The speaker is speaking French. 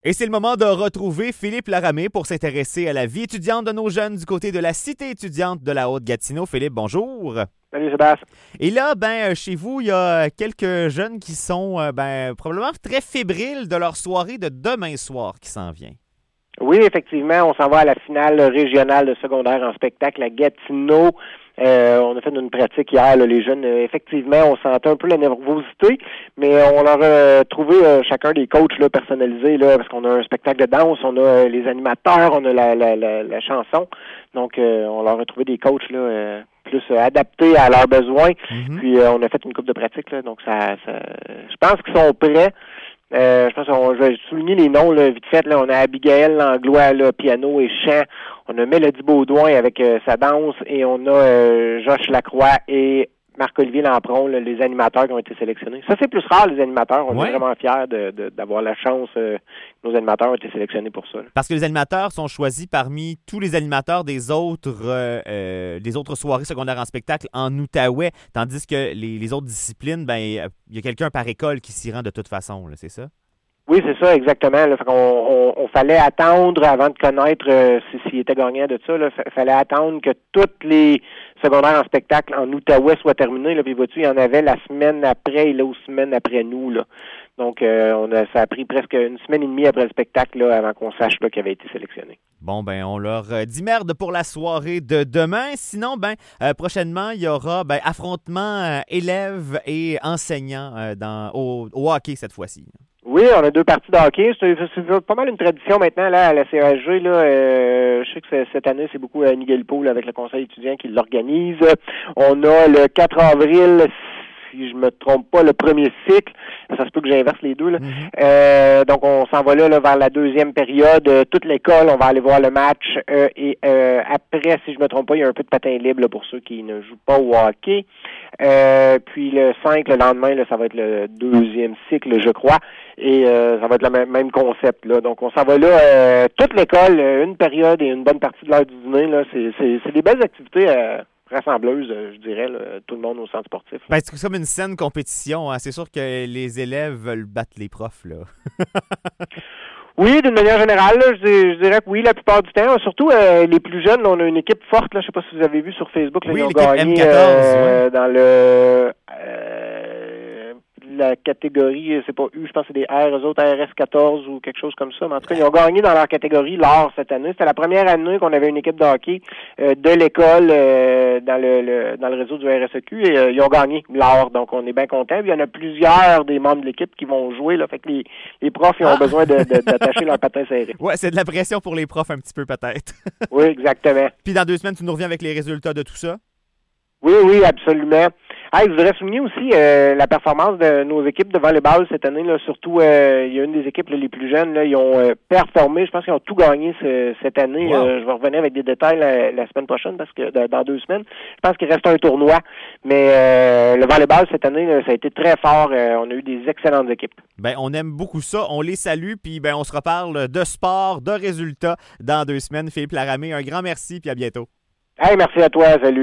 Et c'est le moment de retrouver Philippe Laramé pour s'intéresser à la vie étudiante de nos jeunes du côté de la cité étudiante de la Haute-Gatineau. Philippe, bonjour. Salut Sébastien. Et là, chez vous, il y a quelques jeunes qui sont probablement très fébriles de leur soirée de demain soir qui s'en vient. Oui, effectivement, on s'en va à la finale régionale de secondaire en spectacle à Gatineau. On a fait une pratique hier, là, les jeunes. Effectivement, on sentait un peu la nervosité, mais on leur a trouvé chacun des coachs là, personnalisés, là, parce qu'on a un spectacle de danse, on a les animateurs, on a la chanson. Donc, on leur a trouvé des coachs là, plus adaptés à leurs besoins. Mm-hmm. Puis, on a fait une couple de pratiques. Là, donc, je pense qu'ils sont prêts. Je pense je vais souligner les noms là, vite fait. Là, on a Abigail Langlois, là, piano et chant. On a Mélodie Baudouin avec sa danse et on a Josh Lacroix et Marc-Olivier Lampron, là, les animateurs qui ont été sélectionnés. Ça, c'est plus rare, les animateurs. On est vraiment fiers d'avoir la chance que nos animateurs ont été sélectionnés pour ça. Là. Parce que les animateurs sont choisis parmi tous les animateurs des autres soirées secondaires en spectacle en Outaouais, tandis que les autres disciplines, il y a quelqu'un par école qui s'y rend de toute façon, là, c'est ça? Oui, c'est ça, exactement. Là. Fait on fallait attendre avant de connaître s'il était gagnant de ça. Là. Fallait attendre que toutes les secondaires en spectacle en Outaouais soient terminés. Là. Puis vois-tu, il y en avait la semaine après et l'autre semaine après nous. Là. Donc, ça a pris presque une semaine et demie après le spectacle là, avant qu'on sache qu'il avait été sélectionné. Bon, on leur dit merde pour la soirée de demain. Sinon, prochainement, il y aura affrontement élèves et enseignants au hockey cette fois-ci. Oui, on a 2 parties de hockey. C'est pas mal une tradition maintenant là à la CASG. Là, je sais que cette année, c'est beaucoup Annie Guilbeault avec le conseil étudiant qui l'organise. On a le 4 avril, si je me trompe pas, le premier cycle. Ça se peut que j'inverse les deux. Là. Mm-hmm. Donc, on s'en va là vers la deuxième période. Toute l'école, on va aller voir le match. Et après, si je me trompe pas, il y a un peu de patin libre là, pour ceux qui ne jouent pas au hockey. Puis le 5, le lendemain, là, ça va être le deuxième cycle, je crois. Et ça va être le même concept. Là. Donc, on s'en va là. Toute l'école, une période et une bonne partie de l'heure du dîner. Là, c'est des belles activités rassembleuse, je dirais, là, tout le monde au centre sportif. C'est comme une saine compétition. Hein. C'est sûr que les élèves veulent battre les profs. Là. Oui, d'une manière générale, là, je dirais que oui, la plupart du temps. Surtout les plus jeunes, là, on a une équipe forte. Là, je ne sais pas si vous avez vu sur Facebook. Là, oui, ils ont gagné M14, dans le... la catégorie, c'est pas U, je pense que c'est des R, eux autres RS14 ou quelque chose comme ça. Mais en tout cas, ils ont gagné dans leur catégorie l'or cette année. C'était la première année qu'on avait une équipe de hockey de l'école dans le réseau du RSEQ et ils ont gagné l'or. Donc, on est bien contents. Il y en a plusieurs des membres de l'équipe qui vont jouer. Là, fait que les profs ils ont besoin d'attacher leur patin serré. Ouais, c'est de la pression pour les profs un petit peu peut-être. Oui, exactement. Puis dans 2 semaines, tu nous reviens avec les résultats de tout ça? Oui, absolument. Je voudrais souligner aussi la performance de nos équipes de volleyball cette année. Là, surtout, il y a une des équipes là, les plus jeunes, là, ils ont performé. Je pense qu'ils ont tout gagné cette année. Wow. Je vais revenir avec des détails la semaine prochaine parce que dans 2 semaines, je pense qu'il reste un tournoi. Mais le volleyball cette année, là, ça a été très fort. On a eu des excellentes équipes. On aime beaucoup ça. On les salue. Puis on se reparle de sport, de résultats dans 2 semaines. Philippe Laramé, un grand merci puis à bientôt. Merci à toi. Salut.